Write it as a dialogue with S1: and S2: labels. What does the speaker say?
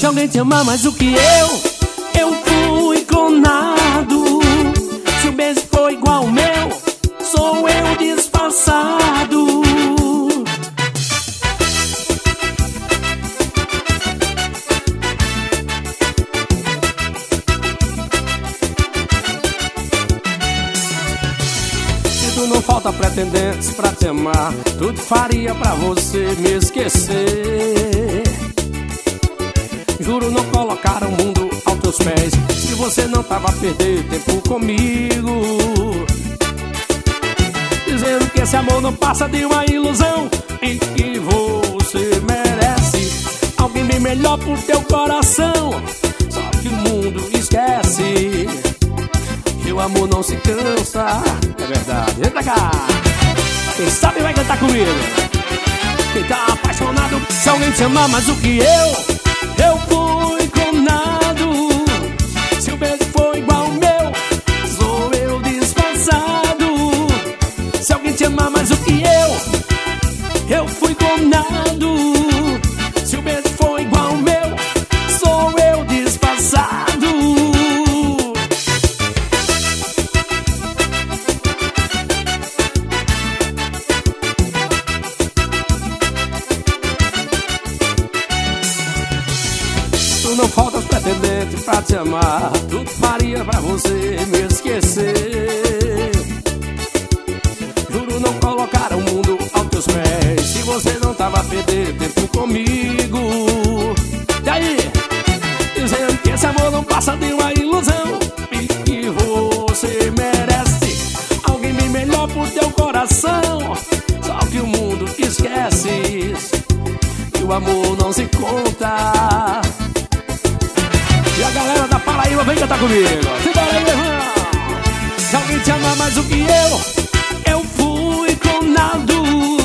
S1: alguém te ama mais do que eu fui clonado. Se o beijo foi igual ao meu, sou eu disfarçado. Não falta pretendentes pra te amar, tudo faria pra você me esquecer. Juro não colocar o mundo aos teus pés, se você não tava a perder tempo comigo. Dizendo que esse amor não passa de uma ilusão e que você merece alguém bem melhor pro teu coração. Só que o mundo esquece que o amor não se cansa. É verdade, entra cá. Quem sabe vai cantar comigo. Quem tá apaixonado, se alguém te ama mais do que eu fui clonado. Se o beijo foi igual ao meu, sou eu disfarçado. Se alguém te ama mais do que eu fui clonado. Se o beijo foi igual ao meu, sou eu disfarçado. Não falta os pretendentes pra te amar, tudo faria pra você me esquecer. Juro não colocar o mundo aos teus pés, se você não tava a perder tempo comigo. E aí? Dizendo que esse amor não passa de uma ilusão e que você merece alguém bem melhor pro teu coração. Só que o mundo esquece que o amor não se conta. E a galera da Paraíba vem cantar comigo. Simbora aí, meu irmão. Se alguém te ama mais do que eu fui clonado.